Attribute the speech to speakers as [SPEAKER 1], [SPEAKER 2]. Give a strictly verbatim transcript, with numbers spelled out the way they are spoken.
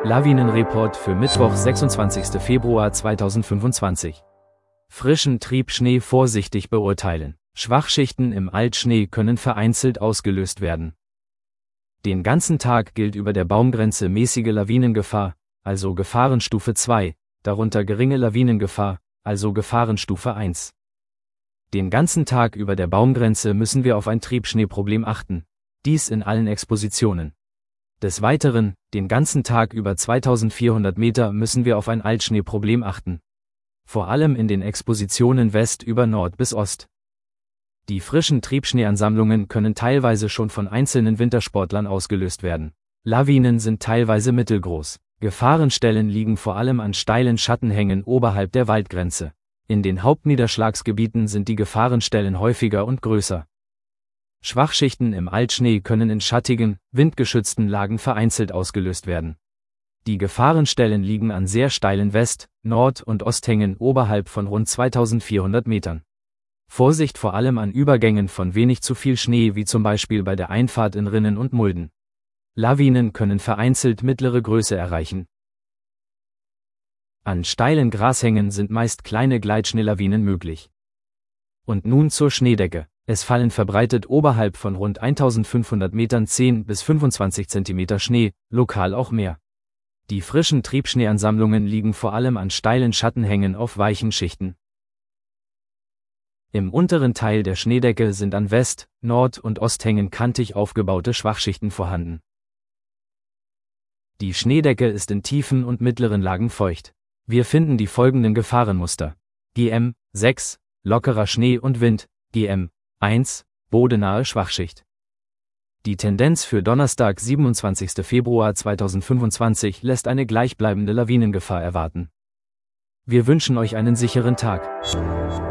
[SPEAKER 1] Lawinenreport für Mittwoch, sechsundzwanzigsten Februar zweitausendfünfundzwanzig. Frischen Triebschnee vorsichtig beurteilen. Schwachschichten im Altschnee können vereinzelt ausgelöst werden. Den ganzen Tag gilt über der Baumgrenze mäßige Lawinengefahr, also Gefahrenstufe zwei, darunter geringe Lawinengefahr, also Gefahrenstufe eins. Den ganzen Tag über der Baumgrenze müssen wir auf ein Triebschneeproblem achten, dies in allen Expositionen. Des Weiteren, den ganzen Tag über zweitausendvierhundert Meter müssen wir auf ein Altschneeproblem achten. Vor allem in den Expositionen West über Nord bis Ost. Die frischen Triebschneeansammlungen können teilweise schon von einzelnen Wintersportlern ausgelöst werden. Lawinen sind teilweise mittelgroß. Gefahrenstellen liegen vor allem an steilen Schattenhängen oberhalb der Waldgrenze. In den Hauptniederschlagsgebieten sind die Gefahrenstellen häufiger und größer. Schwachschichten im Altschnee können in schattigen, windgeschützten Lagen vereinzelt ausgelöst werden. Die Gefahrenstellen liegen an sehr steilen West-, Nord- und Osthängen oberhalb von rund zweitausendvierhundert Metern. Vorsicht vor allem an Übergängen von wenig zu viel Schnee, wie zum Beispiel bei der Einfahrt in Rinnen und Mulden. Lawinen können vereinzelt mittlere Größe erreichen. An steilen Grashängen sind meist kleine Gleitschneelawinen möglich. Und nun zur Schneedecke. Es fallen verbreitet oberhalb von rund eintausendfünfhundert Metern zehn bis fünfundzwanzig Zentimeter Schnee, lokal auch mehr. Die frischen Triebschneeansammlungen liegen vor allem an steilen Schattenhängen auf weichen Schichten. Im unteren Teil der Schneedecke sind an West-, Nord- und Osthängen kantig aufgebaute Schwachschichten vorhanden. Die Schneedecke ist in tiefen und mittleren Lagen feucht. Wir finden die folgenden Gefahrenmuster: G M sechs, lockerer Schnee und Wind, G M eins, bodenahe Schwachschicht. Die Tendenz für Donnerstag, siebenundzwanzigsten Februar zweitausendfünfundzwanzig lässt eine gleichbleibende Lawinengefahr erwarten. Wir wünschen euch einen sicheren Tag.